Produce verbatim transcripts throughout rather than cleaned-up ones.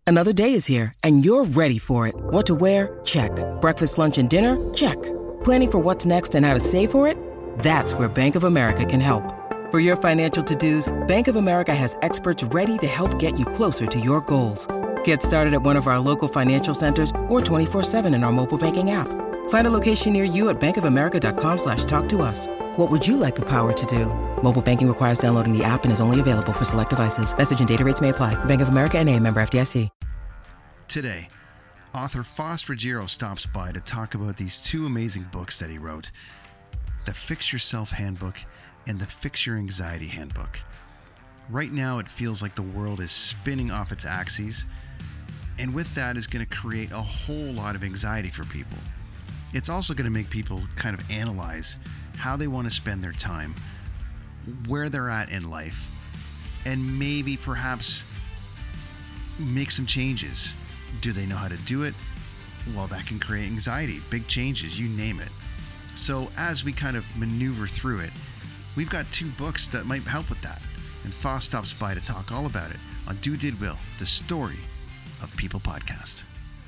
Another day is here, and you're ready for it. What to wear? Check. Breakfast, lunch, and dinner? Check. Planning for what's next and how to save for it? That's where Bank of America can help. For your financial to-dos, Bank of America has experts ready to help get you closer to your goals. Get started at one of our local financial centers or twenty-four seven in our mobile banking app. Find a location near you at bankofamerica.com slash talk to us. What would you like the power to do? Mobile banking requires downloading the app and is only available for select devices. Message and data rates may apply. Bank of America N A, member F D I C. Today, author Foss Ruggiero stops by to talk about these two amazing books that he wrote, the Fix Yourself Handbook and the Fix Your Anxiety Handbook. Right now, it feels like the world is spinning off its axes, and with that is going to create a whole lot of anxiety for people. It's also going to make people kind of analyze how they want to spend their time, where they're at in life, and maybe perhaps make some changes. Do they know how to do it? Well, that can create anxiety, big changes, you name it. So as we kind of maneuver through it, we've got two books that might help with that. And Foss stops by to talk all about it on Do Did Will, the Story of People podcast.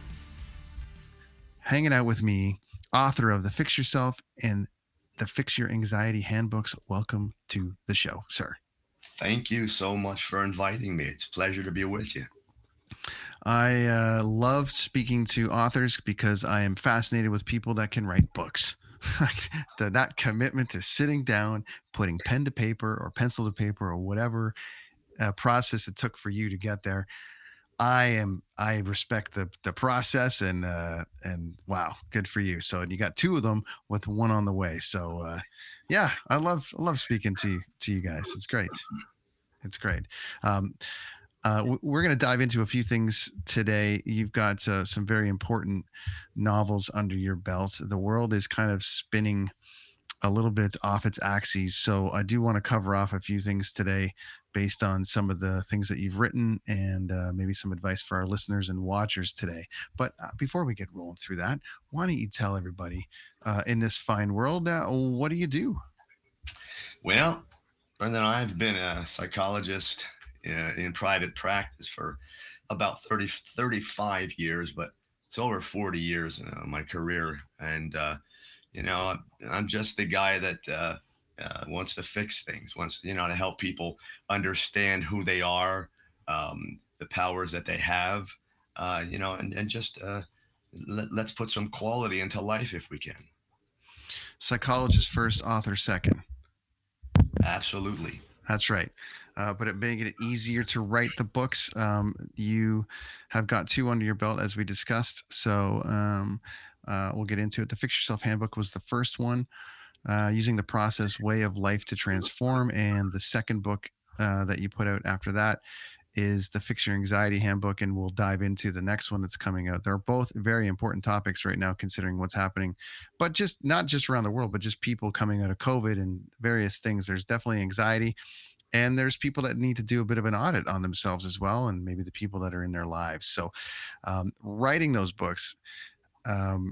Hanging out with me, author of the Fix Yourself and the Fix Your Anxiety Handbooks. Welcome to the show, sir. Thank you so much for inviting me. It's a pleasure to be with you. I uh, love speaking to authors because I am fascinated with people that can write books. the, that commitment to sitting down, putting pen to paper or pencil to paper or whatever uh, process it took for you to get there. I am, I respect the the process and, uh, and wow, good for you. So, and you got two of them with one on the way. So, uh, yeah, I love, I love speaking to, to you guys. It's great. It's great. Um, Uh, we're going to dive into a few things today. You've got uh, some very important novels under your belt. The world is kind of spinning a little bit off its axes. So I do want to cover off a few things today based on some of the things that you've written and uh, maybe some advice for our listeners and watchers today. But uh, before we get rolling through that, why don't you tell everybody uh, in this fine world, uh, what do you do? Well, Brendan, I've been a psychologist Uh, in private practice for about thirty, thirty-five years, but it's over forty years in uh, my career. And, uh, you know, I'm just the guy that uh, uh, wants to fix things, wants, you know, to help people understand who they are, um, the powers that they have, uh, you know, and, and just uh, let, let's put some quality into life if we can. Psychologist first, author second. Absolutely. That's right. Uh, but it made it easier to write the books. Um, you have got two under your belt, as we discussed. So um, uh, we'll get into it. The Fix Yourself Handbook was the first one, uh, using the process Way of Life to Transform. And the second book uh, that you put out after that is the Fix Your Anxiety Handbook. And we'll dive into the next one that's coming out. They're both very important topics right now, considering what's happening, but just not just around the world, but just people coming out of COVID and various things. There's definitely anxiety. And there's people that need to do a bit of an audit on themselves as well, and maybe the people that are in their lives. So um, writing those books, um,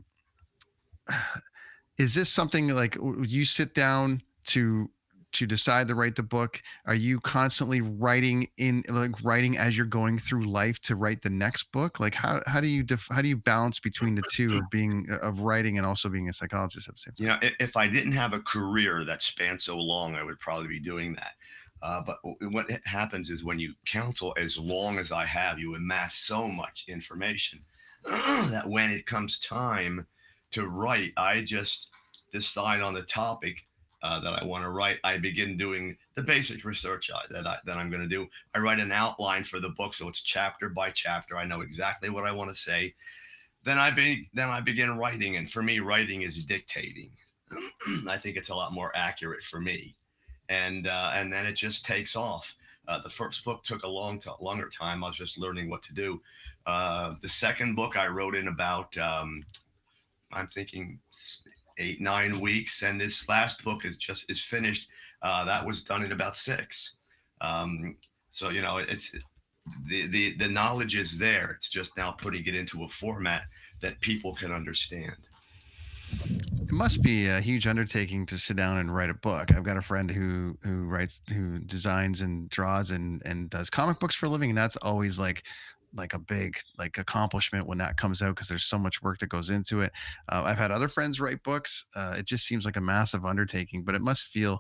is this something like you sit down to to decide to write the book? Are you constantly writing in like writing as you're going through life to write the next book? Like how how do you def- how do you balance between the two of being of writing and also being a psychologist at the same time? You know, if I didn't have a career that spanned so long, I would probably be doing that. Uh, but what happens is when you counsel as long as I have, you amass so much information that when it comes time to write, I just decide on the topic uh, that I want to write. I begin doing the basic research that, I, that I'm going to do. I write an outline for the book, so it's chapter by chapter. I know exactly what I want to say. Then I, be, then I begin writing, and for me, writing is dictating. I think it's a lot more accurate for me. And uh, and then it just takes off. Uh, the first book took a long, t- longer time. I was just learning what to do. Uh, the second book I wrote in about, um, I'm thinking eight, nine weeks. And this last book is just is finished. Uh, that was done in about six. Um, so, you know, it's the, the, the knowledge is there. It's just now putting it into a format that people can understand. It must be a huge undertaking to sit down and write a book. I've got a friend who who writes, who designs and draws and and does comic books for a living, and that's always like like a big like accomplishment when that comes out because there's so much work that goes into it. Uh, I've had other friends write books. Uh, it just seems like a massive undertaking, but it must feel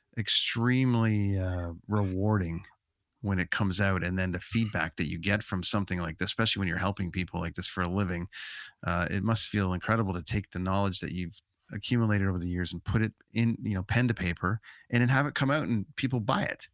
extremely uh, rewarding when it comes out, and then the feedback that you get from something like this, especially when you're helping people like this for a living. Uh, it must feel incredible to take the knowledge that you've accumulated over the years and put it in, you know, pen to paper, and then have it come out and people buy it.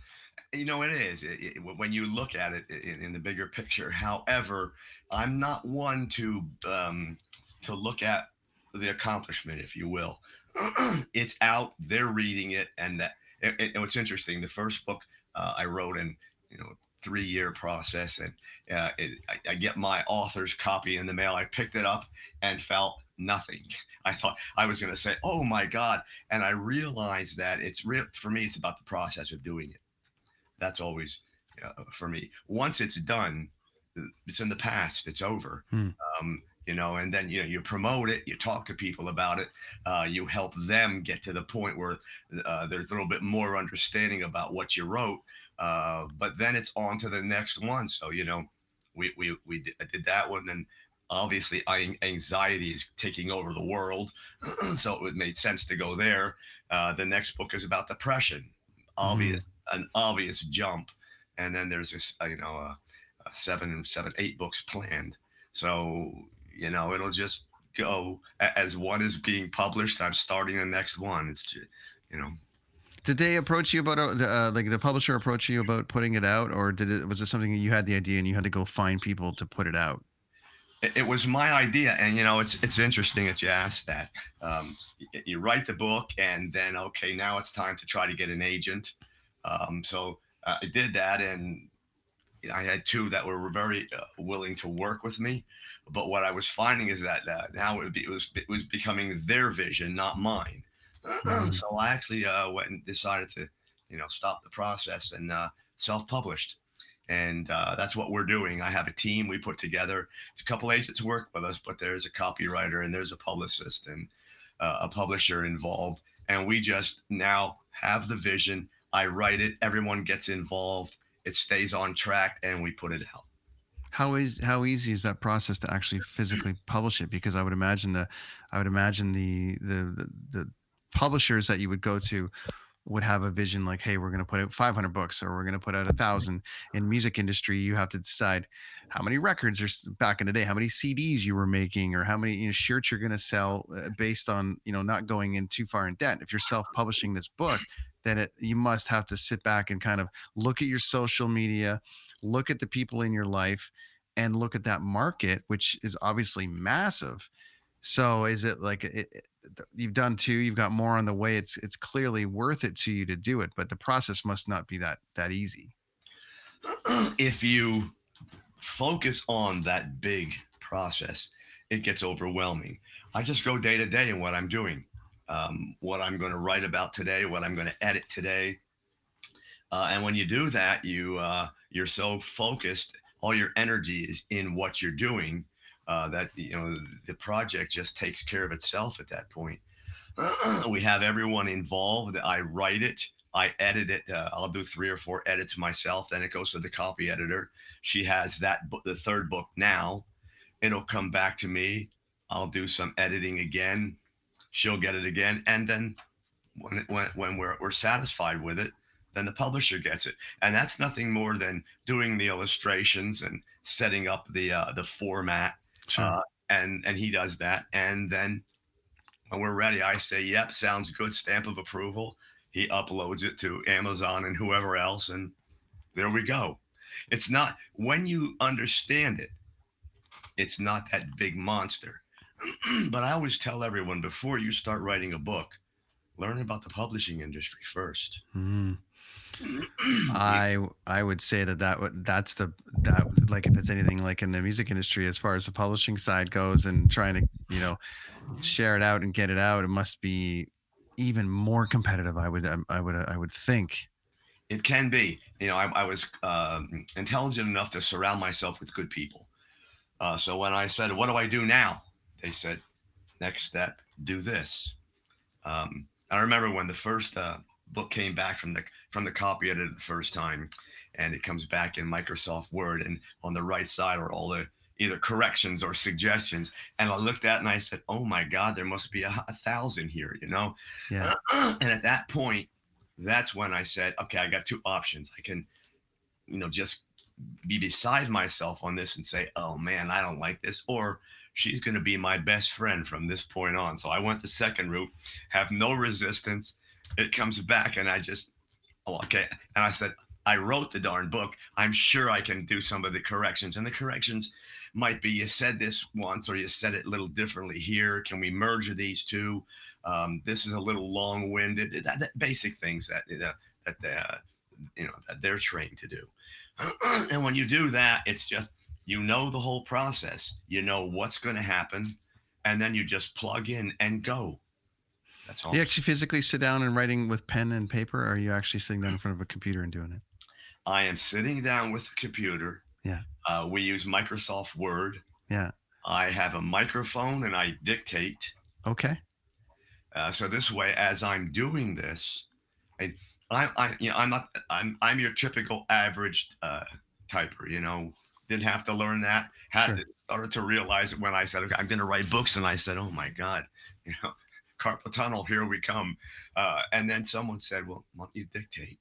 You know, it is it, it, when you look at it in, in the bigger picture. However, I'm not one to um, to look at the accomplishment, if you will. It's out, they're reading it, and that. It, it, what's interesting, the first book uh, I wrote in, you know, three year process, and uh, it, I, I get my author's copy in the mail. I picked it up and felt nothing. I thought I was going to say, "Oh my God," and I realized that it's real for me. It's about the process of doing it. That's always uh, for me. Once it's done, it's in the past. It's over. Hmm. Um, you know, and then you know you promote it, you talk to people about it, uh, you help them get to the point where uh, there's a little bit more understanding about what you wrote. Uh, but then it's on to the next one. So you know, we we we did, I did that one, and obviously I, anxiety is taking over the world, so it made sense to go there. Uh, the next book is about depression, obvious, mm. an obvious jump, and then there's this, uh, you know, uh, uh, seven, seven, eight books planned. So you know, it'll just go as one is being published. I'm starting the next one. It's just, you know. Did they approach you about uh, like the publisher approach you about putting it out, or did it was it something that you had the idea and you had to go find people to put it out? It, it was my idea, and you know, it's it's interesting that you asked that. Um, you, you write the book, and then okay, now it's time to try to get an agent. Um, so uh, I did that, and I had two that were very uh, willing to work with me, but what I was finding is that uh, now it, would be, it was it was becoming their vision, not mine. Mm-hmm. So I actually uh, went and decided to, you know, stop the process and uh, self-published, and uh, that's what we're doing. I have a team we put together. It's a couple agents work with us, but there's a copywriter and there's a publicist and uh, a publisher involved, and we just now have the vision. I write it, everyone gets involved. It stays on track, and we put it out. How is how easy is that process to actually physically publish it? Because I would imagine the, I would imagine the the the, the publishers that you would go to would have a vision like, hey, we're going to put out five hundred books, or we're going to put out a thousand. In music industry, you have to decide how many records are back in the day, how many C Ds you were making, or how many, you know, shirts you're going to sell based on, you know, not going in too far in debt. If you're self-publishing this book, then it, you must have to sit back and kind of look at your social media, look at the people in your life, and look at that market, which is obviously massive. So is it like it, it, you've done two, you've got more on the way. It's it's clearly worth it to you to do it, but the process must not be that that easy. If you focus on that big process, it gets overwhelming. I just go day to day in what I'm doing. Um, what I'm going to write about today, what I'm going to edit today. Uh, and when you do that, you, uh, you're so focused, all your energy is in what you're doing, uh, that, you know, the project just takes care of itself at that point. We have everyone involved. I write it. I edit it. Uh, I'll do three or four edits myself. Then it goes to the copy editor. She has that book, the third book now. It'll come back to me. I'll do some editing again. She'll get it again, and then when it, when when we're we're satisfied with it, then the publisher gets it, and that's nothing more than doing the illustrations and setting up the uh, the format, sure. uh, and and he does that, and then when we're ready, I say, "Yep, sounds good," stamp of approval. He uploads it to Amazon and whoever else, and there we go. It's not, when you understand it, it's not that big monster. But I always tell everyone, before you start writing a book, learn about the publishing industry first. Mm. I I would say that that that's the that like if it's anything like in the music industry, as far as the publishing side goes, and trying to, you know, share it out and get it out, it must be even more competitive. I would I would I would think. It can be. You know, I, I was uh, intelligent enough to surround myself with good people. Uh, so when I said, "What do I do now?" They said, "Next step, do this." Um, I remember when the first uh, book came back from the from the copy editor the first time, and it comes back in Microsoft Word, and on the right side are all the either corrections or suggestions. And I looked at it and I said, "Oh my God, there must be a, a thousand here," you know. Yeah. And at that point, that's when I said, "Okay, I got two options. I can, you know, just be beside myself on this and say, oh man, I don't like this,' or she's going to be my best friend from this point on." So I went the second route, have no resistance. It comes back and I just, oh, okay. And I said, I wrote the darn book. I'm sure I can do some of the corrections. And the corrections might be, you said this once, or you said it a little differently here. Can we merge these two? Um, this is a little long-winded. That, that basic things that, uh, that, uh, you know, that they're trained to do. And when you do that, it's just, you know, the whole process, you know what's going to happen, and then you just plug in and go. That's all. Do you actually physically sit down and writing with pen and paper, or are you actually sitting down in front of a computer and doing it? I am sitting down with a computer. Yeah. Uh, we use Microsoft Word. Yeah. I have a microphone and I dictate. Okay. Uh, so this way, as I'm doing this, I, I, I, you know, I'm not, I'm, I'm your typical average uh, typer. You know, didn't have to learn that. Had Sure. started to realize it when I said, okay, I'm going to write books, and I said, oh my God, you know, carpal tunnel, here we come. Uh, and then someone said, well, why don't you dictate?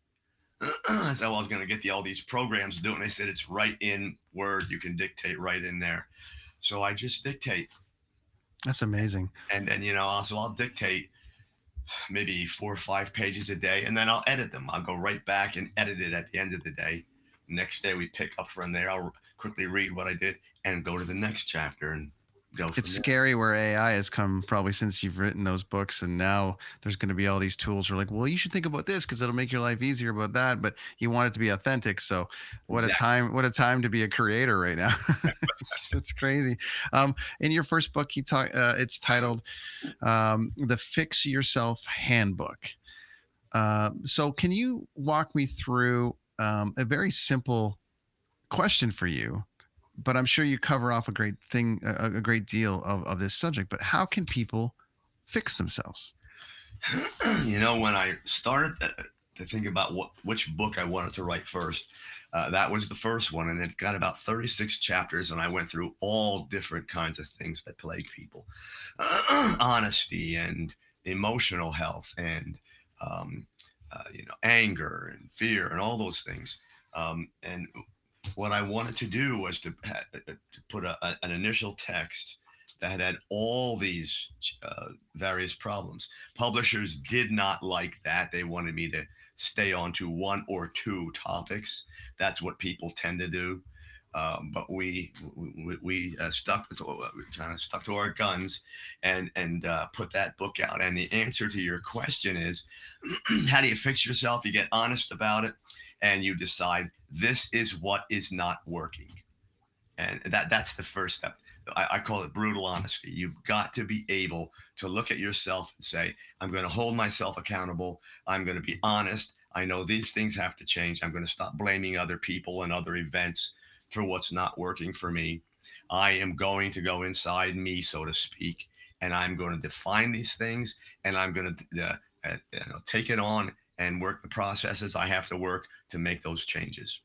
I said, well, I was going to get the, all these programs to do it. And they said, it's right in Word. You can dictate right in there. So I just dictate. That's amazing. And then, you know, also I'll dictate maybe four or five pages a day, and then I'll edit them. I'll go right back and edit it at the end of the day. Next day we pick up from there. I'll quickly read what I did and go to the next chapter and go. It's there. scary where A I has come probably since you've written those books, and now there's going to be all these tools. Where like, well, you should think about this because it'll make your life easier about that. But you want it to be authentic. So what Exactly. a time! What a time to be a creator right now. it's, it's crazy. Um, in your first book, you talk. Uh, it's titled um, "The Fix Yourself Handbook." Uh, so can you walk me through um, a very simple question for you? But I'm sure you cover off a great thing, a, a great deal of, of this subject. But how can people fix themselves? You know, when I started to, to think about what which book I wanted to write first, uh, that was the first one, and it got about thirty-six chapters, and I went through all different kinds of things that plague people, uh, honesty and emotional health, and um, uh, you know, anger and fear, and all those things, um, and what I wanted to do was to, to put a, a, an initial text that had, had all these uh, various problems. Publishers did not like that. They wanted me to stay on to one or two topics. That's what people tend to do. Um, but we we, we uh, stuck with we kind of stuck to our guns and and uh, put that book out. And the answer to your question is, how do you fix yourself? You get honest about it, and you decide this is what is not working. And that that's the first step. I, I call it brutal honesty. You've got to be able to look at yourself and say, I'm going to hold myself accountable. I'm going to be honest. I know these things have to change. I'm going to stop blaming other people and other events for what's not working for me. I am going to go inside me, so to speak, and I'm going to define these things, and I'm going to uh, uh, you know, take it on and work the processes I have to work to make those changes.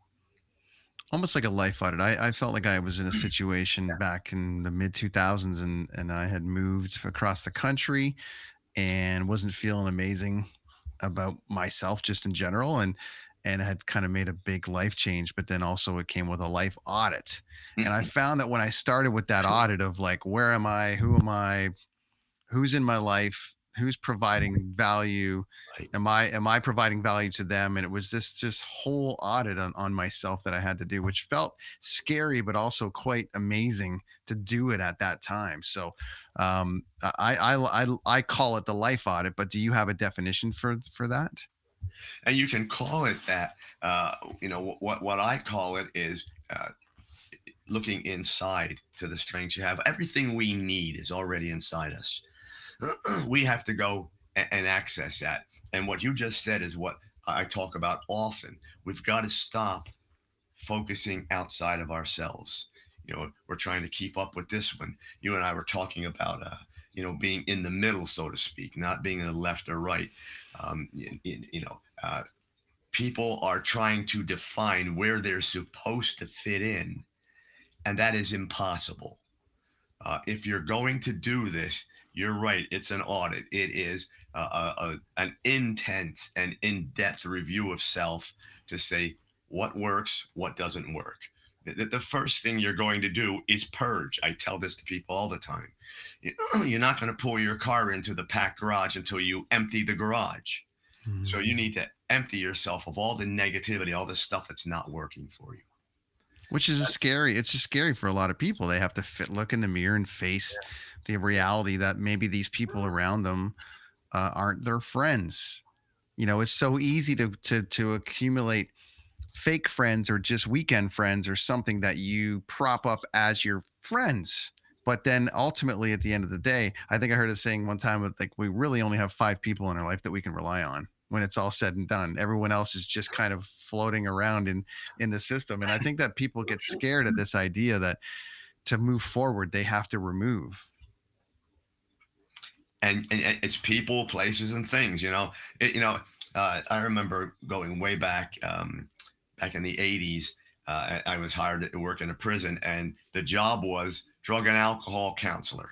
Almost like a life audit. I, I felt like I was in a situation Yeah. back in the mid two thousands, and, and I had moved across the country and wasn't feeling amazing about myself just in general. And, and had kind of made a big life change, but then also it came with a life audit. And I found that when I started with that audit of like, where am I? Who am I? Who's in my life? Who's providing value? Right. Am I am I providing value to them? And it was this just whole audit on, on myself that I had to do, which felt scary, but also quite amazing to do it at that time. So um, I, I I I call it the life audit. But do you have a definition for for that? And you can call it that. Uh, you know, what what I call it is uh, looking inside to the strengths you have. Everything we need is already inside us. We have to go and, and access that. And what you just said is what I talk about often. We've got to stop focusing outside of ourselves. You know, we're trying to keep up with this one. You and I were talking about, uh, you know, being in the middle, so to speak, not being in the left or right. Um, you, you know, uh, people are trying to define where they're supposed to fit in, and that is impossible. Uh, if you're going to do this, you're right. It's an audit. It is a, a, a, an intense and in-depth review of self to say what works, what doesn't work. The, the first thing you're going to do is purge. I tell this to people all the time. You're not going to pull your car into the packed garage until you empty the garage. Mm-hmm. So you need to empty yourself of all the negativity, all the stuff that's not working for you. Which is a scary, it's just scary for a lot of people. They have to fit, look in the mirror and face yeah. the reality that maybe these people around them uh, aren't their friends. You know, it's so easy to, to, to accumulate fake friends or just weekend friends or something that you prop up as your friends. But then ultimately at the end of the day, I think I heard a saying one time with like, we really only have five people in our life that we can rely on when it's all said and done. Everyone else is just kind of floating around in, in the system. And I think that people get scared at this idea that to move forward, they have to remove. And, and it's people, places, and things, you know, it, you know, uh, I remember going way back, um, back in the eighties, uh, I, I was hired to work in a prison, and the job was drug and alcohol counselor.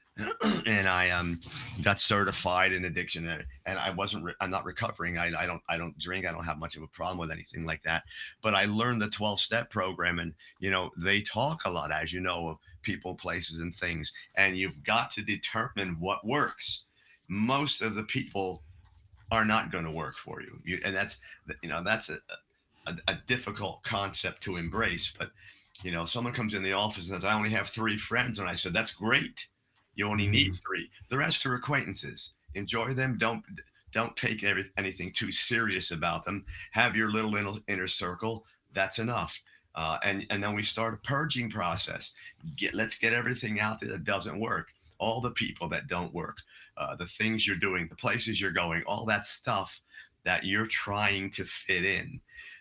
And I um got certified in addiction, and I wasn't re- I'm not recovering. I, I don't I don't drink. I don't have much of a problem with anything like that. But I learned the twelve step program, and you know they talk a lot, as you know, of people, places, and things. And you've got to determine what works. Most of the people are not going to work for you, you and that's you know that's a, a a difficult concept to embrace. But you know, someone comes in the office and says, "I only have three friends," and I said, "That's great. You only need three. The rest are acquaintances. Enjoy them. Don't don't take every, anything too serious about them. Have your little inner, inner circle. That's enough." Uh, and and then we start a purging process. Get let's get everything out there that doesn't work. All the people that don't work, uh, the things you're doing, the places you're going, all that stuff that you're trying to fit in.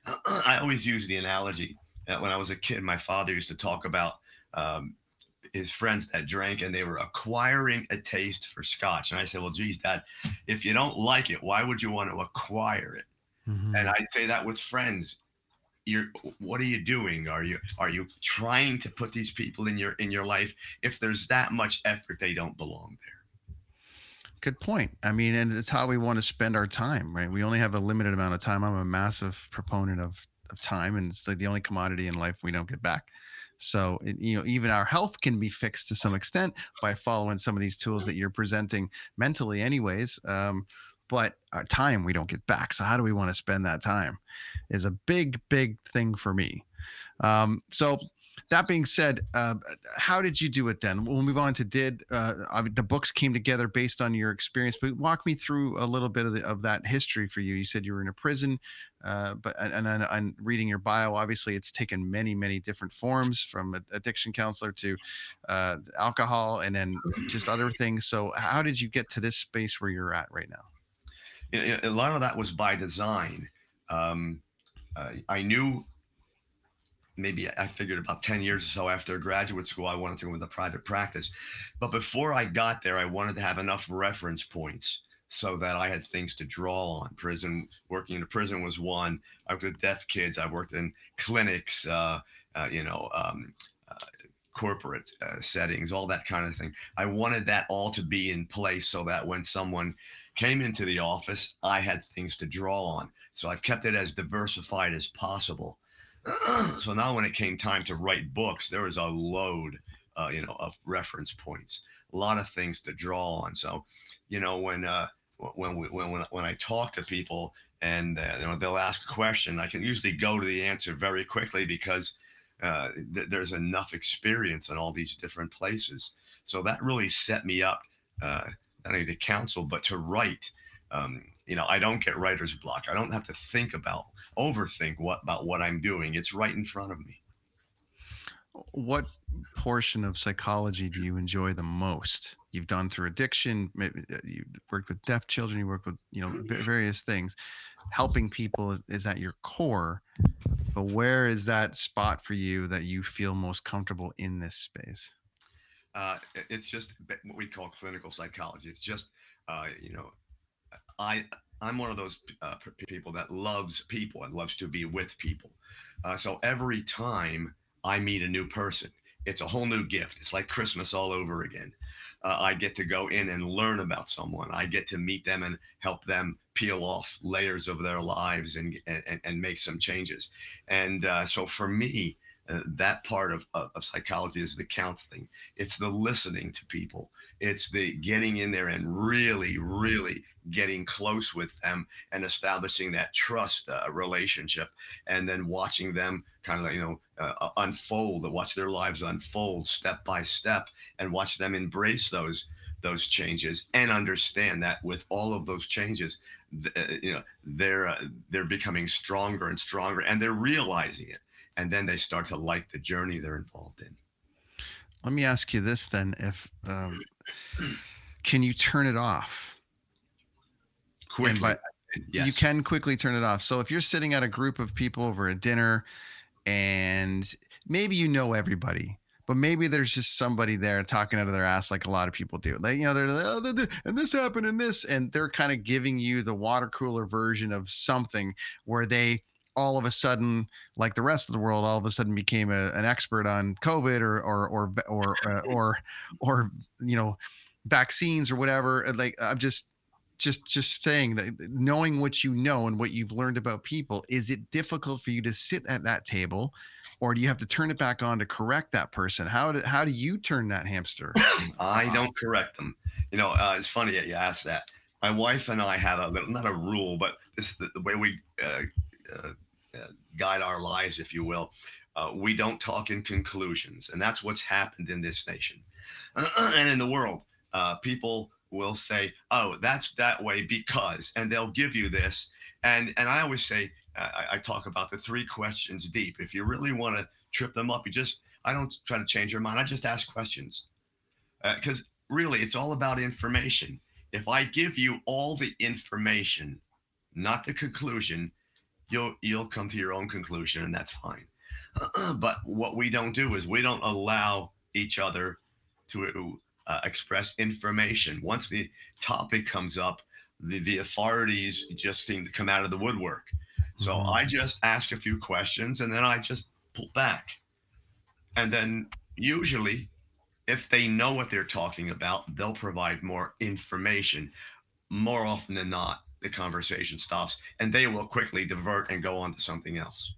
I always use the analogy that when I was a kid, my father used to talk about. Um, his friends that drank, and they were acquiring a taste for scotch. And I said, well, geez, Dad, if you don't like it, why would you want to acquire it? Mm-hmm. And I'd say that with friends. You're, what are you doing? Are you, are you trying to put these people in your, in your life? If there's that much effort, they don't belong there. Good point. I mean, and it's how we want to spend our time, right? We only have a limited amount of time. I'm a massive proponent of, of time, and it's like the only commodity in life we don't get back. So, you know, even our health can be fixed to some extent by following some of these tools that you're presenting mentally anyways. Um, but our time we don't get back. So how do we want to spend that time is a big, big thing for me. Um, so that being said, uh, how did you do it then? We'll move on to did uh, the books came together based on your experience, but walk me through a little bit of, the, of that history for you. You said you were in a prison, uh, but and, and, and reading your bio, obviously it's taken many, many different forms, from addiction counselor to uh, alcohol and then just other things. So how did you get to this space where you're at right now? You know, a lot of that was by design. Um, uh, I knew. Maybe I figured about ten years or so after graduate school, I wanted to go into private practice. But before I got there, I wanted to have enough reference points so that I had things to draw on. Prison, working in a prison was one. I worked with deaf kids. I worked in clinics, uh, uh, you know, um, uh, corporate uh, settings, all that kind of thing. I wanted that all to be in place so that when someone came into the office, I had things to draw on. So I've kept it as diversified as possible. So now when it came time to write books, there was a load, uh, you know, of reference points, a lot of things to draw on. So, you know, when uh, when we, when when I talk to people and uh, you know they'll ask a question, I can usually go to the answer very quickly because uh, th- there's enough experience in all these different places. So that really set me up uh, not only to counsel but to write. Um, you know, I don't get writer's block. I don't have to think about, overthink what about what I'm doing. It's right in front of me. What portion of psychology do you enjoy the most? You've done through addiction, you worked with deaf children, you work with, you know, various things. Helping people is, is at your core, but where is that spot for you that you feel most comfortable in this space? Uh, it's just what we call clinical psychology. It's just, uh, you know, I I'm one of those uh, people that loves people and loves to be with people. Uh, so every time I meet a new person, it's a whole new gift. It's like Christmas all over again. Uh, I get to go in and learn about someone. I get to meet them and help them peel off layers of their lives and and, and make some changes. And uh, so for me, uh, that part of, of, of psychology is the counseling. It's the listening to people. It's the getting in there and really, really getting close with them and establishing that trust uh, relationship, and then watching them kind of, you know, uh, unfold, watch their lives unfold step by step, and watch them embrace those those changes and understand that with all of those changes, uh, you know, they're uh, they're becoming stronger and stronger, and they're realizing it, and then they start to like the journey they're involved in. Let me ask you this then: if um, can you turn it off? Quickly. By, yes. You can quickly turn it off. So if you're sitting at a group of people over a dinner, and maybe you know everybody, but maybe there's just somebody there talking out of their ass like a lot of people do. They, you know, they're like, oh, and this happened and this, and they're kind of giving you the water cooler version of something where they all of a sudden, like the rest of the world, all of a sudden became a, an expert on COVID or or or or uh, or, or you know, vaccines or whatever. Like I'm just. Just just saying that, knowing what you know and what you've learned about people, is it difficult for you to sit at that table, or do you have to turn it back on to correct that person? How do, how do you turn that hamster? I don't correct them. You know, uh, it's funny that you asked that. My wife and I have a, not a rule, but this the, the way we uh, uh, uh, guide our lives, if you will. Uh, we don't talk in conclusions, and that's what's happened in this nation and in the world. Uh, people will say, oh, that's that way because, and they'll give you this. And and I always say, uh, I, I talk about the three questions deep. If you really want to trip them up, you just, I don't try to change your mind. I just ask questions. Because uh, really, it's all about information. If I give you all the information, not the conclusion, you'll you'll come to your own conclusion, and that's fine. But what we don't do is we don't allow each other to Uh, express information. Once the topic comes up, the, the authorities just seem to come out of the woodwork. So mm-hmm. I just ask a few questions, and then I just pull back. And then usually, if they know what they're talking about, they'll provide more information. More often than not, the conversation stops, and they will quickly divert and go on to something else.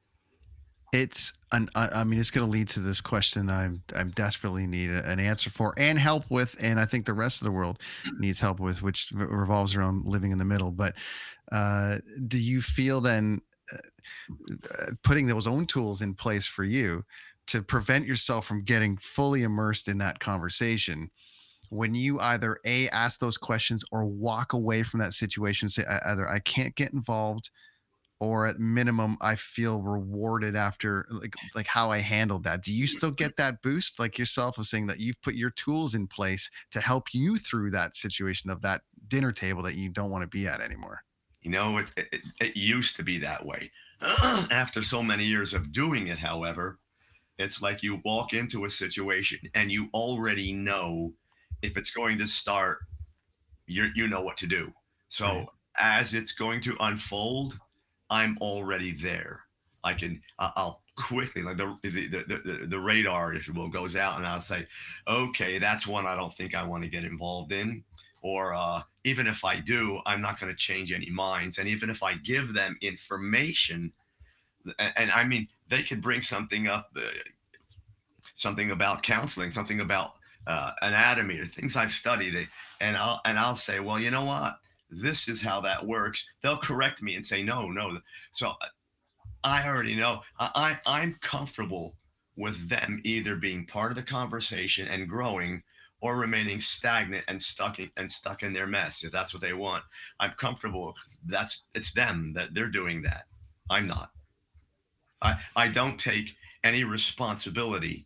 It's an, I mean, it's going to lead to this question I'm, I'm desperately need an answer for and help with. And I think the rest of the world needs help with, which revolves around living in the middle. But uh, do you feel then uh, putting those own tools in place for you to prevent yourself from getting fully immersed in that conversation, when you either A, ask those questions or walk away from that situation, say either I can't get involved, or at minimum, I feel rewarded after like like how I handled that? Do you still get that boost like yourself of saying that you've put your tools in place to help you through that situation of that dinner table that you don't want to be at anymore? You know, it, it, it used to be that way. After so many years of doing it, however, it's like you walk into a situation and you already know if it's going to start, you you know what to do. So right. As it's going to unfold, I'm already there. I can, uh, I'll quickly, like the, the, the, the, the radar, if you will, goes out, and I'll say, okay, that's one I don't think I want to get involved in. Or uh, even if I do, I'm not going to change any minds. And even if I give them information, and, and I mean, they could bring something up, uh, something about counseling, something about uh, anatomy, or things I've studied, and I'll, and I'll say, well, you know what? This is how that works. They'll correct me and say, no, no. So I already know. I, I, I'm comfortable with them either being part of the conversation and growing, or remaining stagnant and stuck in, and stuck in their mess, if that's what they want. I'm comfortable. That's it's them that they're doing that. I'm not. I, I don't take any responsibility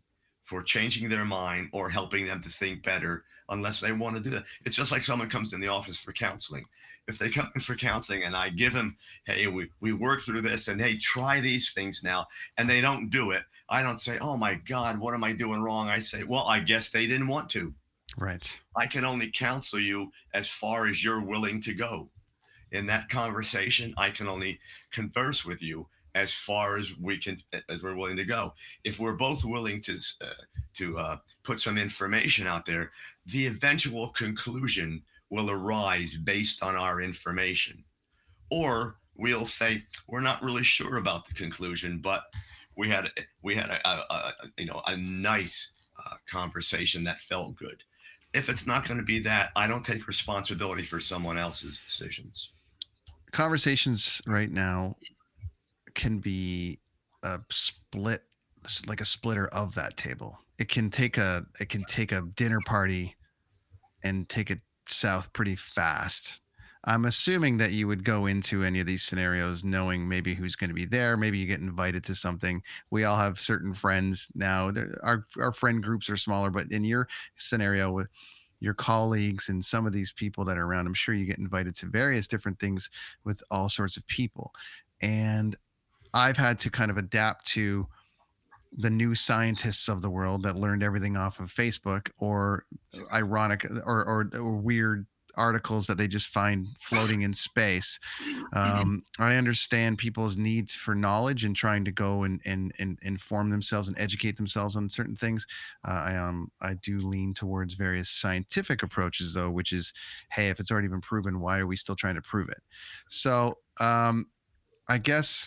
for changing their mind or helping them to think better unless they want to do that. It's just like someone comes in the office for counseling. If they come in for counseling and I give them, hey, we, we work through this and hey, try these things now, and they don't do it, I don't say, oh my God, what am I doing wrong? I say, well, I guess they didn't want to. Right. I can only counsel you as far as you're willing to go. In that conversation, I can only converse with you as far as we can, as we're willing to go. If we're both willing to uh, to uh, put some information out there, the eventual conclusion will arise based on our information. Or we'll say we're not really sure about the conclusion, but we had we had a, a, a you know a nice uh, conversation that felt good. If it's not going to be that, I don't take responsibility for someone else's decisions. Conversations right now can be a split, like a splitter of that table. It can take a it can take a dinner party and take it south pretty fast. I'm assuming that you would go into any of these scenarios knowing maybe who's going to be there. Maybe you get invited to something. We all have certain friends now. Our our friend groups are smaller, but in your scenario with your colleagues and some of these people that are around, I'm sure you get invited to various different things with all sorts of people. And I've had to kind of adapt to the new scientists of the world that learned everything off of Facebook or ironic or, or, or weird articles that they just find floating in space. Um, I understand people's needs for knowledge and trying to go and, and, and inform themselves and educate themselves on certain things. Uh, I, um, I do lean towards various scientific approaches though, which is, hey, if it's already been proven, why are we still trying to prove it? So um, I guess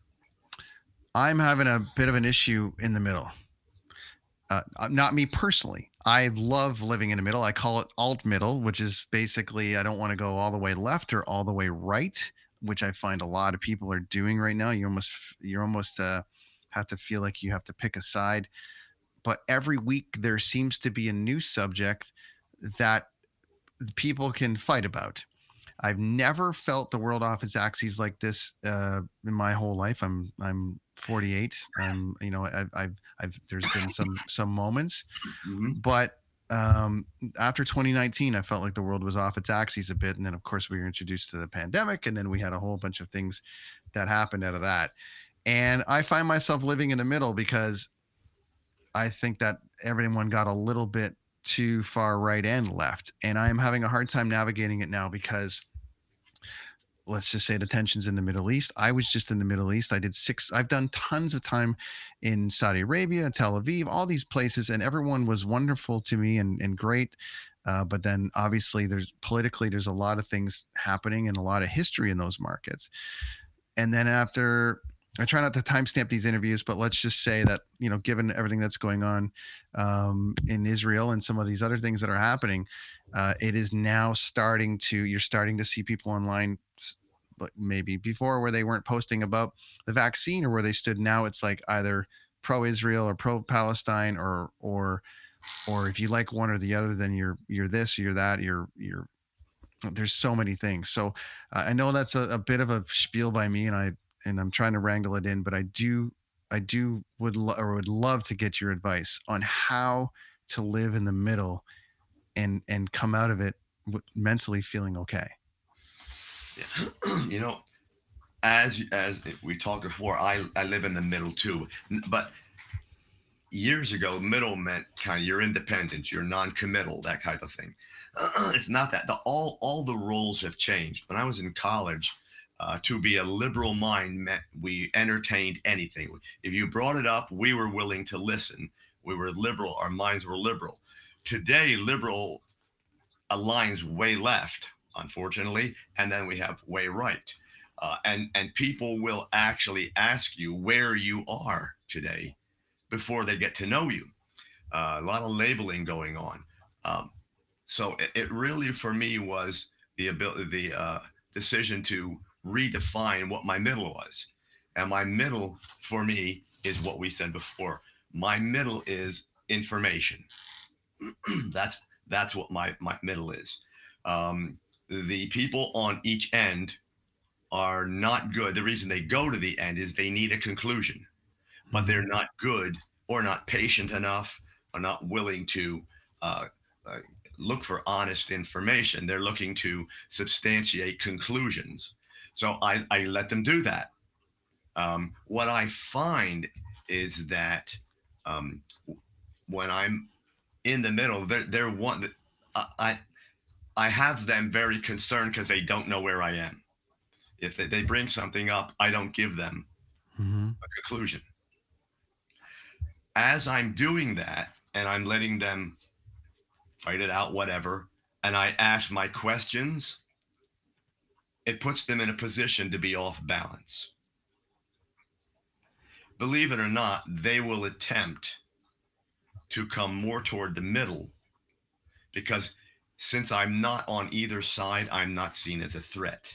I'm having a bit of an issue in the middle. Uh, not me personally. I love living in the middle. I call it alt middle, which is basically I don't want to go all the way left or all the way right, which I find a lot of people are doing right now. You almost you almost uh, have to feel like you have to pick a side. But every week there seems to be a new subject that people can fight about. I've never felt the world off its axes like this uh, in my whole life. I'm I'm forty-eight. I'm you know I've I've, I've there's been some some moments, Mm-hmm. but um, after twenty nineteen, I felt like the world was off its axes a bit, and then of course we were introduced to the pandemic, and then we had a whole bunch of things that happened out of that. And I find myself living in the middle because I think that everyone got a little bit too far right and left, and I'm having a hard time navigating it now because let's just say the tensions in the Middle East. I was just in the Middle East. I did six, I've done tons of time in Saudi Arabia, Tel Aviv, all these places, and everyone was wonderful to me and, and great. Uh, but then obviously there's politically, there's a lot of things happening and a lot of history in those markets. And then after, I try not to timestamp these interviews, but let's just say that, you know, given everything that's going on um, in Israel and some of these other things that are happening, uh, it is now starting to, you're starting to see people online, but maybe before where they weren't posting about the vaccine or where they stood. Now it's like either pro-Israel or pro-Palestine or, or, or if you like one or the other, then you're, you're this, you're that, you're, you're, there's so many things. So uh, I know that's a, a bit of a spiel by me and I, and I'm trying to wrangle it in, but I do, I do would lo- or would love to get your advice on how to live in the middle and, and come out of it w- mentally feeling okay. Yeah. You know, as, as we talked before, I, I live in the middle too, but years ago, middle meant kind of you're independent, you're non-committal, that type of thing. It's not that. The, all, all the roles have changed. When I was in college, Uh, to be a liberal mind meant we entertained anything. If you brought it up, we were willing to listen. We were liberal. Our minds were liberal. Today, liberal aligns way left, unfortunately, and then we have way right. Uh, and, and people will actually ask you where you are today before they get to know you. Uh, a lot of labeling going on. Um, so it, it really, for me, was the ability, the uh, decision to redefine what my middle was. And my middle for me is what we said before. My middle is information. that's that's what my, my middle is. Um, the people on each end are not good. The reason they go to the end is they need a conclusion, but they're not good or not patient enough, or not willing to uh, uh, look for honest information. They're looking to substantiate conclusions. So I, I let them do that. Um, what I find is that um, when I'm in the middle, they're, they're one. I I have them very concerned because they don't know where I am. If they, they bring something up, I don't give them Mm-hmm. a conclusion. As I'm doing that, and I'm letting them fight it out, whatever, and I ask my questions, it puts them in a position to be off balance. Believe it or not, they will attempt to come more toward the middle because since I'm not on either side, I'm not seen as a threat.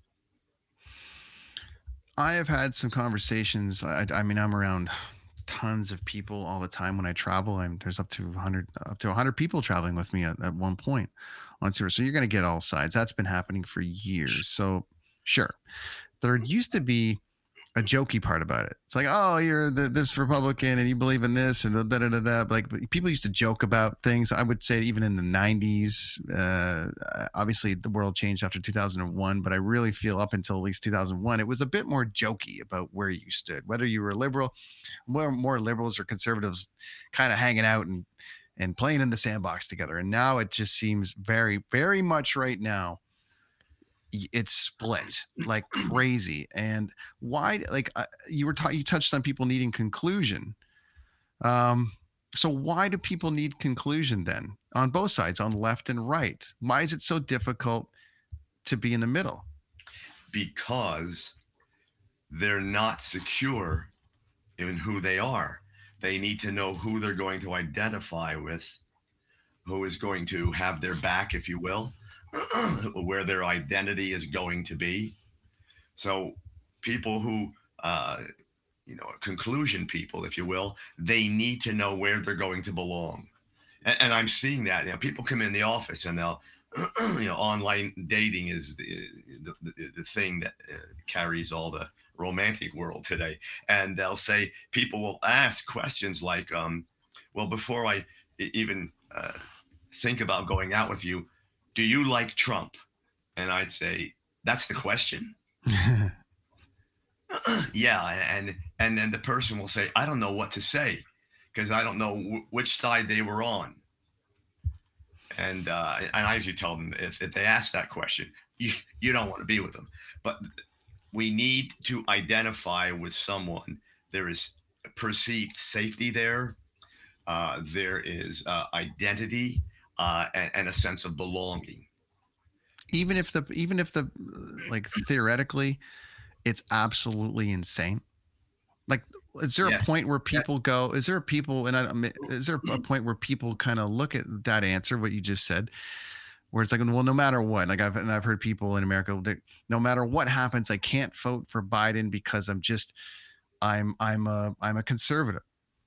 I have had some conversations. I, I mean, I'm around tons of people all the time when I travel. I'm there's up to one hundred up to one hundred people traveling with me at, at one point on tour. So you're going to get all sides. That's been happening for years. So sure, there used to be a jokey part about it. It's like, oh, you're the, this Republican and you believe in this and da da da da. Like people used to joke about things. I would say even in the nineties, uh, obviously the world changed after two thousand one, but I really feel up until at least two thousand one, it was a bit more jokey about where you stood, whether you were liberal, more more liberals or conservatives, kind of hanging out and and playing in the sandbox together. And now it just seems very, very much right now it's split like crazy. And why, like uh, you were talking, you touched on people needing conclusion. Um, so why do people need conclusion then on both sides, on left and right? Why is it so difficult to be in the middle? Because they're not secure in who they are. They need to know who they're going to identify with, who is going to have their back, if you will, where their identity is going to be. So people who, uh, you know, conclusion people, if you will, they need to know where they're going to belong. And, and I'm seeing that. You know, people come in the office and they'll, you know, online dating is the, the, the, the thing that uh, carries all the romantic world today. And they'll say, people will ask questions like, um, well, before I even uh, think about going out with you, do you like Trump? And I'd say, that's the question. Yeah. And, and then the person will say, I don't know what to say because I don't know w- which side they were on. And, uh, and I usually tell them if, if they ask that question, you, you don't want to be with them, but we need to identify with someone. There is perceived safety there. Uh, there is uh, identity uh, and, and a sense of belonging. Even if the, even if the, like theoretically, it's absolutely insane. Like, is there yeah. a point where people yeah. go, is there a people, and I, is there a point where people kind of look at that answer, what you just said, where it's like, well, no matter what, like I've, and I've heard people in America, that no matter what happens, I can't vote for Biden because I'm just, I'm, I'm a, I'm a conservative.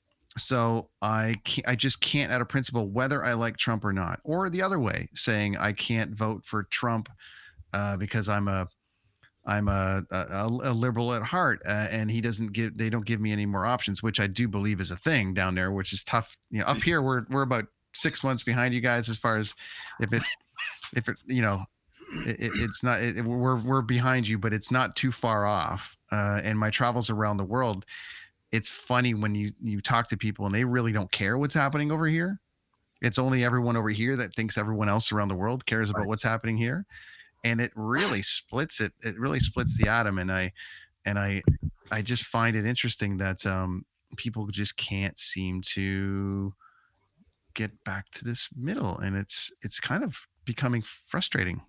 So I can't, I just can't out of principle, whether I like Trump or not, or the other way, saying I can't vote for Trump uh, because I'm a, I'm a, a, a liberal at heart, uh, and he doesn't give, they don't give me any more options, which I do believe is a thing down there, which is tough. You know, up here, we're, we're about six months behind you guys, as far as if it, if it, you know, it, it's not, it, we're, we're behind you, but it's not too far off. Uh, and my travels around the world, it's funny when you, you talk to people and they really don't care what's happening over here. It's only everyone over here that thinks everyone else around the world cares about what's happening here. And it really splits it. It really splits the atom. And I, and I, I just find it interesting that um, people just can't seem to get back to this middle. And it's, it's kind of becoming frustrating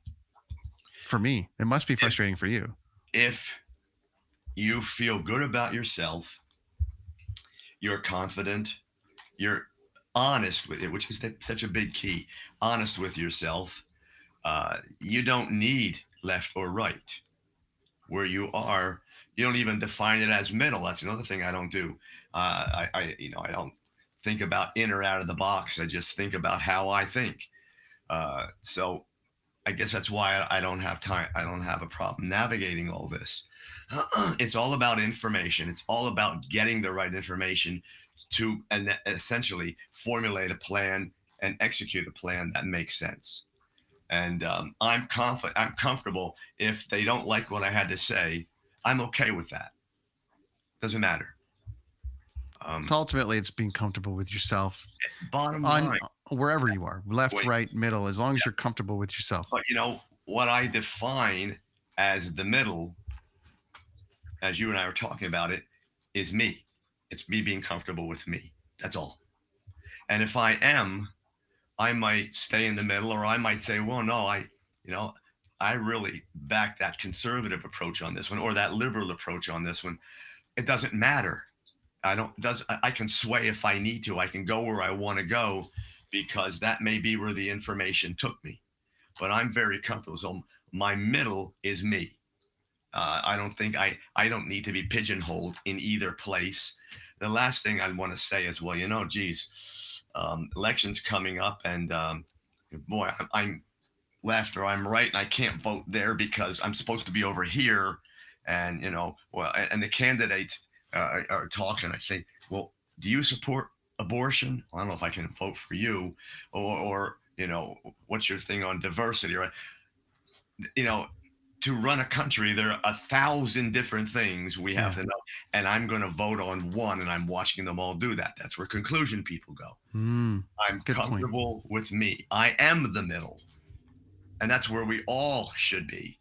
for me. It must be frustrating if, for you. If you feel good about yourself, you're confident, you're honest with it, which is such a big key, honest with yourself. Uh, you don't need left or right. Where you are, you don't even define it as middle. That's another thing I don't do. Uh, I, I, you know, I don't think about in or out of the box. I just think about how I think. Uh, so I guess that's why I don't have time. I don't have a problem navigating all this. It's all about information. It's all about getting the right information to and essentially formulate a plan and execute a plan that makes sense. And um, I'm confident. I'm comfortable. If they don't like what I had to say, I'm okay with that. Doesn't matter. Um, Ultimately, it's being comfortable with yourself. Bottom on line, wherever you are, left, Wait. right, middle, as long as Yeah. you're comfortable with yourself. But you know what I define as the middle, as you and I were talking about it, is me. It's me being comfortable with me. That's all. And if I am, I might stay in the middle, or I might say, well, no, I, you know, I really back that conservative approach on this one, or that liberal approach on this one. It doesn't matter. I don't does I can sway if I need to. I can go where I want to go because that may be where the information took me. But I'm very comfortable. So my middle is me. Uh, I don't think I I don't need to be pigeonholed in either place. The last thing I want to say is, well, you know, geez, um, elections coming up, and um, boy, I'm, I'm left or I'm right, and I can't vote there because I'm supposed to be over here, and you know, well, and the candidates uh, are talking. I say, well, do you support abortion? I don't know if I can vote for you, or, or you know, what's your thing on diversity? Or, you know, to run a country, there are a thousand different things we have yeah. to know, and I'm going to vote on one, and I'm watching them all do that. That's where conclusion people go. Mm, I'm comfortable point. with me. I am the middle, and that's where we all should be,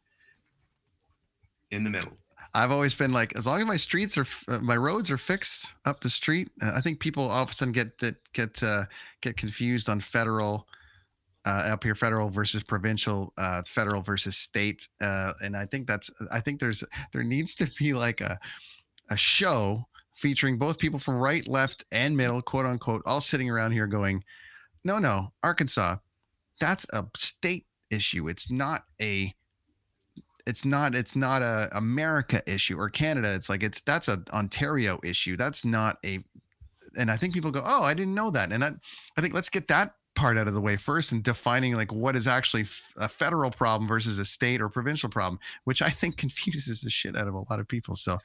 in the middle. I've always been like, as long as my streets are, uh, my roads are fixed up the street. Uh, I think people all of a sudden get that get uh, get confused on federal, uh, up here, federal versus provincial, uh, federal versus state, uh, and I think that's, I think there's there needs to be like a a show featuring both people from right, left, and middle, quote unquote, all sitting around here going, no, no, Arkansas, that's a state issue. It's not a It's not it's not a America issue, or Canada. It's like it's that's a Ontario issue. That's not a, and I think people go, oh, I didn't know that. And I, I think let's get that part out of the way first, and defining like what is actually a federal problem versus a state or provincial problem, which I think confuses the shit out of a lot of people. So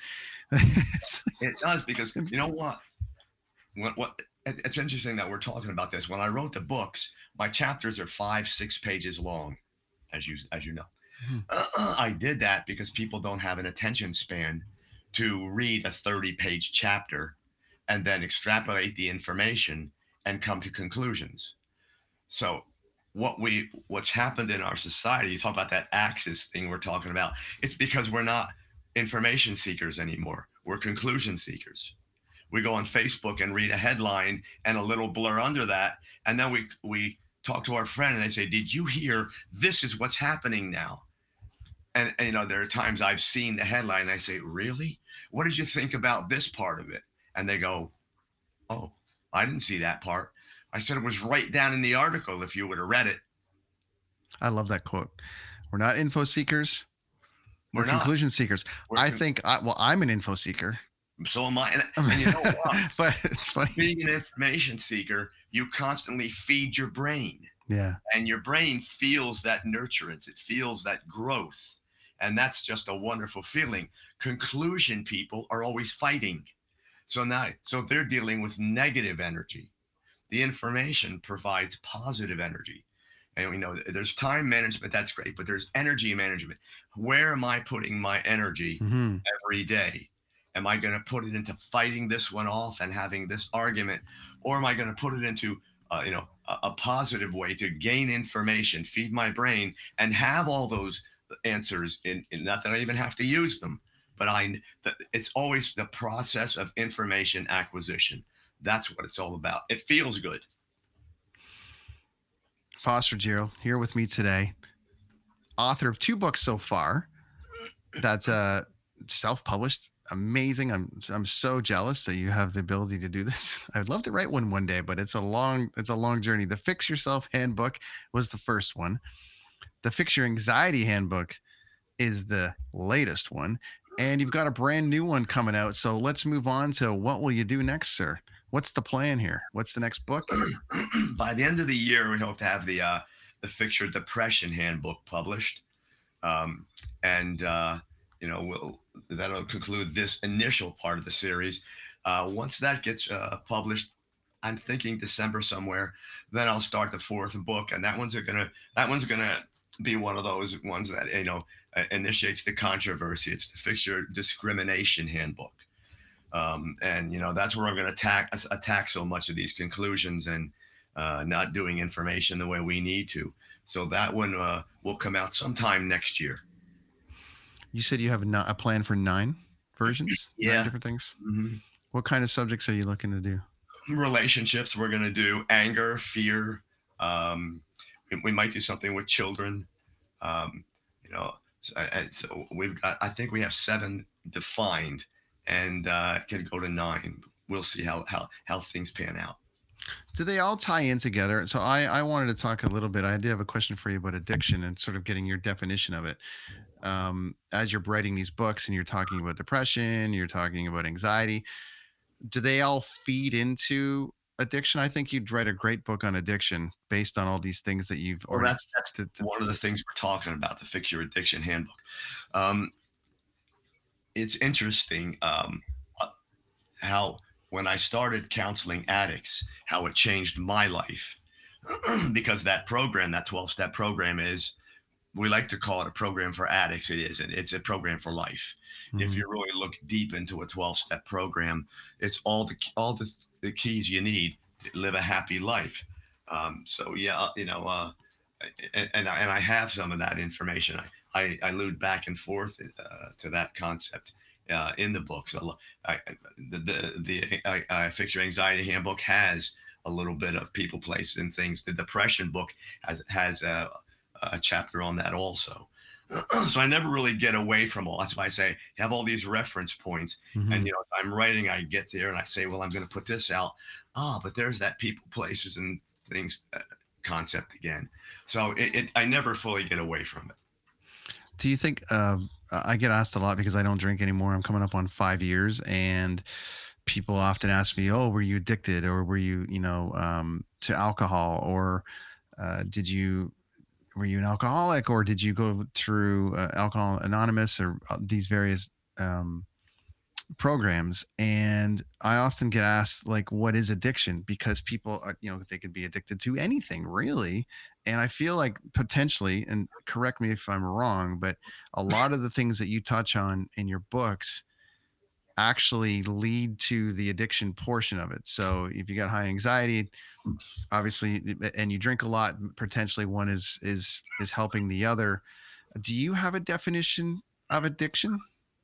it does, because you know what, what, what it's interesting that we're talking about this. When I wrote the books, my chapters are five, six pages long, as you as you know. Uh, I did that because people don't have an attention span to read a thirty page chapter and then extrapolate the information and come to conclusions. So what we what's happened in our society, you talk about that axis thing we're talking about, it's because we're not information seekers anymore. We're conclusion seekers. We go on Facebook and read a headline and a little blur under that, and then we we talk to our friend and they say, did you hear this is what's happening now? And, and, you know, there are times I've seen the headline and I say, really? What did you think about this part of it? And they go, oh, I didn't see that part. I said it was right down in the article if you would have read it. I love that quote. We're not info seekers. We're, We're conclusion seekers. We're I con- think, I, well, I'm an info seeker. So am I. And, and you know what? But it's funny. Being an information seeker, you constantly feed your brain. Yeah. And your brain feels that nurturance. It feels that growth. And that's just a wonderful feeling. Conclusion people are always fighting. So now, so they're dealing with negative energy. The information provides positive energy. And we know there's time management, that's great, but there's energy management. Where am I putting my energy mm-hmm. every day? Am I going to put it into fighting this one off and having this argument? Or am I going to put it into uh, you know, a, a positive way to gain information, feed my brain, and have all those answers in, in not that I even have to use them, but I that it's always the process of information acquisition. That's what it's all about. It feels good. Foster Gero here with me today, author of two books so far. That's uh self-published. Amazing. I'm I'm so jealous that you have the ability to do this. I'd love to write one one day, but it's a long it's a long journey. The Fix Yourself Handbook was the first one. The Fix Your Anxiety Handbook is the latest one, and you've got a brand new one coming out. So let's move on to what will you do next, sir? What's the plan here? What's the next book? By the end of the year, we hope to have the uh, the Fix Your Depression Handbook published. Um, and, uh, you know, we'll, that'll conclude this initial part of the series. Uh, once that gets uh, published, I'm thinking December somewhere, then I'll start the fourth book. And that one's gonna, that one's gonna be one of those ones that, you know, uh, initiates the controversy. It's the Fix Your Discrimination Handbook. Um, and, you know, that's where I'm going to attack, attack so much of these conclusions and uh, not doing information the way we need to. So that one uh, will come out sometime next year. You said you have a, a plan for nine versions? Yeah. Nine different things? Mm-hmm. What kind of subjects are you looking to do? Relationships. We're going to do anger, fear. Um, we, we might do something with children. Um, you know, so, and so we've got, I think we have seven defined, and uh, it can go to nine. We'll see how, how, how things pan out. Do they all tie in together? So I, I wanted to talk a little bit. I did have a question for you about addiction and sort of getting your definition of it. Um, as you're writing these books and you're talking about depression, you're talking about anxiety, do they all feed into addiction? I think you'd write a great book on addiction based on all these things that you've well, already. That's, that's to, to, one of the things we're talking about, the Fix Your Addiction Handbook. Um, it's interesting um, how when I started counseling addicts, how it changed my life. Because that program, that twelve-step program is, we like to call it a program for addicts. It isn't. It's a program for life. Mm-hmm. If you really look deep into a twelve-step program, it's all the all the, the keys you need to live a happy life. Um, so yeah, you know, uh, and and I, and I have some of that information. I I, I allude back and forth uh, to that concept uh, in the book. So I, the the, the I, I Fix Your Anxiety Handbook has a little bit of people, places, and things. The depression book has has a, a chapter on that also. So I never really get away from all. That's why I say have all these reference points. Mm-hmm. And, you know, if I'm writing, I get there and I say, well, I'm going to put this out. Ah, but there's that people, places, and things uh, concept again. So it, it, I never fully get away from it. Do you think, uh, I get asked a lot because I don't drink anymore. I'm coming up on five years and people often ask me, oh, were you addicted, or were you, you know, um, to alcohol, or uh, did you, were you an alcoholic, or did you go through uh, Alcohol Anonymous, or uh, these various um, programs? And I often get asked, like, what is addiction? Because people are, you know, they could be addicted to anything really. And I feel like potentially, and correct me if I'm wrong, but a lot of the things that you touch on in your books actually lead to the addiction portion of it. So if you got high anxiety, obviously, and you drink a lot, potentially one is is is helping the other. Do you have a definition of addiction?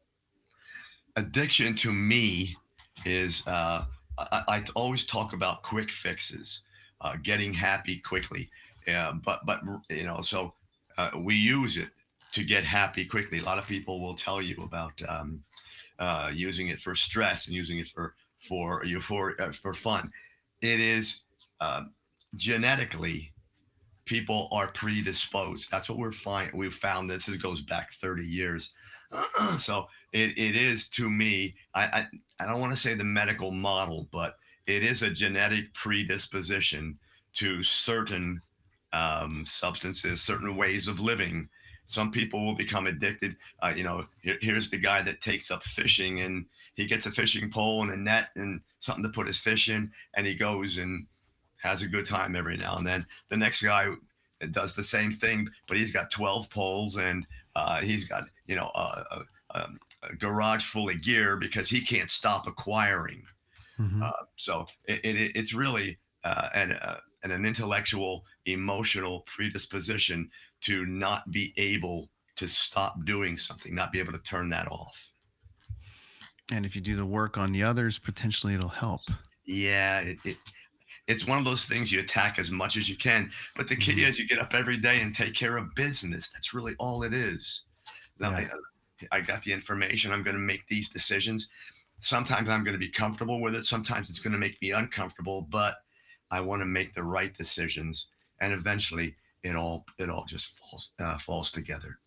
Addiction to me is uh, I, I always talk about quick fixes, uh, getting happy quickly. Uh, but but you know, so uh, we use it to get happy quickly. A lot of people will tell you about um, uh, using it for stress and using it for for euphoria, uh, for fun. It is. Uh, genetically, people are predisposed. That's what we're find. We've found this is, goes back thirty years. So it, it is, to me, I, I, I don't want to say the medical model, but it is a genetic predisposition to certain um, substances, certain ways of living. Some people will become addicted. Uh, you know, here, here's the guy that takes up fishing, and he gets a fishing pole and a net and something to put his fish in, and he goes and has a good time every now and then. The next guy does the same thing, but he's got twelve poles, and uh, he's got, you know, a, a, a garage full of gear because he can't stop acquiring. Mm-hmm. Uh, so it, it, it's really uh, an, uh, an, an intellectual, emotional predisposition to not be able to stop doing something, not be able to turn that off. And if you do the work on the others, potentially it'll help. Yeah, it, it It's one of those things you attack as much as you can. But the key mm-hmm. is you get up every day and take care of business. That's really all it is. Now, yeah. I, I got the information. I'm going to make these decisions. Sometimes I'm going to be comfortable with it. Sometimes it's going to make me uncomfortable. But I want to make the right decisions. And eventually, it all it all just falls uh, falls together.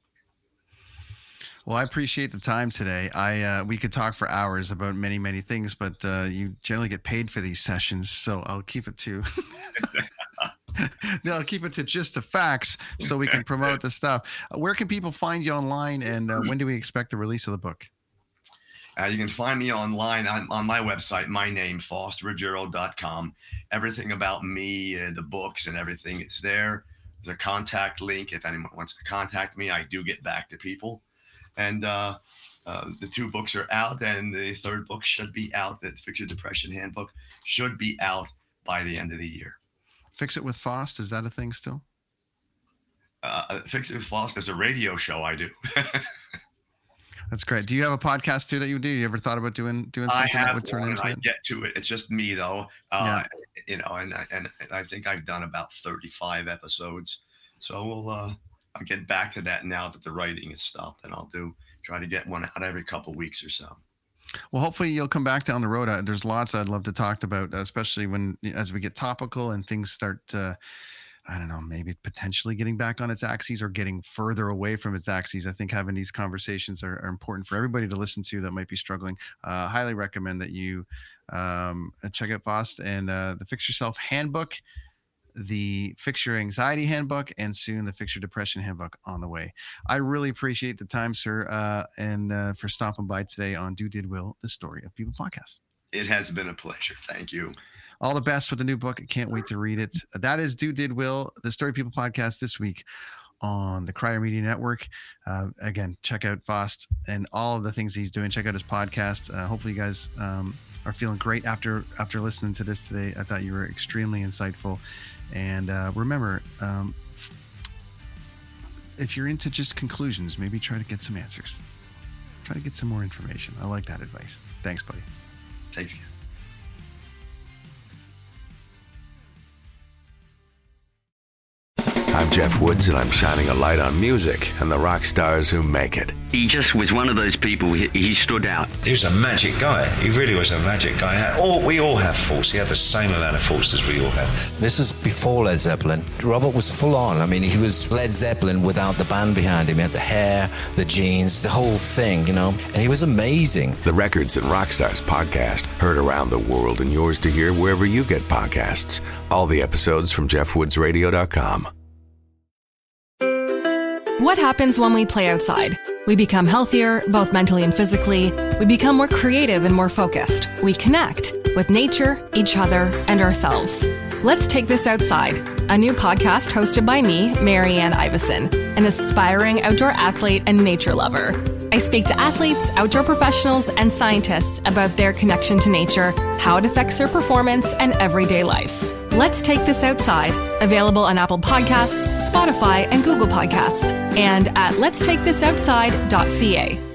Well, I appreciate the time today. I uh, we could talk for hours about many, many things, but uh, you generally get paid for these sessions, so I'll keep it to No, keep it to just the facts so we can promote the stuff. Uh, where can people find you online, and uh, when do we expect the release of the book? Uh, you can find me online on, on my website, my name, foster ruggiero dot com. Everything about me, uh, the books and everything is there. There's a contact link. If anyone wants to contact me, I do get back to people. And uh, uh, the two books are out, and the third book should be out. The Fix Your Depression Handbook should be out by the end of the year. Fix It with Faust, is that a thing still? Uh, Fix It with Faust is a radio show I do. That's great. Do you have a podcast too that you do? You ever thought about doing doing something that would turn one, into I it? get to it. It's just me though. Uh, Yeah. You know, and I, and I think I've done about thirty-five episodes. So we'll uh, I'll get back to that now that the writing is stopped, and I'll do try to get one out every couple weeks or so. Well, hopefully you'll come back down the road. Uh, there's lots I'd love to talk about, especially when as we get topical and things start uh, I don't know, maybe potentially getting back on its axes or getting further away from its axes. I think having these conversations are, are important for everybody to listen to that might be struggling. Uh, highly recommend that you um, check out Faust and uh, the Fix Yourself Handbook, the Fix Your Anxiety Handbook, and soon the Fix Your Depression Handbook on the way. I really appreciate the time, sir, uh, and uh, for stopping by today on Do Did Will, the Story of People podcast. It has been a pleasure. Thank you. All the best with the new book. I can't wait to read it. That is Do Did Will, the Story of People podcast this week on the Crier Media Network. Uh, again, check out Faust and all of the things he's doing. Check out his podcast. Uh, hopefully you guys um, are feeling great after after listening to this today. I thought you were extremely insightful. And uh, remember, um, if you're into just conclusions, maybe try to get some answers. Try to get some more information. I like that advice. Thanks, buddy. Thanks. I'm Jeff Woods, and I'm shining a light on music and the rock stars who make it. He just was one of those people, he, he stood out. He was a magic guy. He really was a magic guy. He had, all, we all have faults. He had the same amount of faults as we all had. This was before Led Zeppelin. Robert was full on. I mean, he was Led Zeppelin without the band behind him. He had the hair, the jeans, the whole thing, you know, and he was amazing. The Records and Rockstars podcast, heard around the world and yours to hear wherever you get podcasts. All the episodes from jeff woods radio dot com. What happens when we play outside? We become healthier, both mentally and physically. We become more creative and more focused. We connect with nature, each other, and ourselves. Let's Take This Outside, a new podcast hosted by me, Marianne Iveson, an aspiring outdoor athlete and nature lover. I speak to athletes, outdoor professionals, and scientists about their connection to nature, how it affects their performance, and everyday life. Let's Take This Outside, available on Apple Podcasts, Spotify, and Google Podcasts, and at lets take this outside dot c a.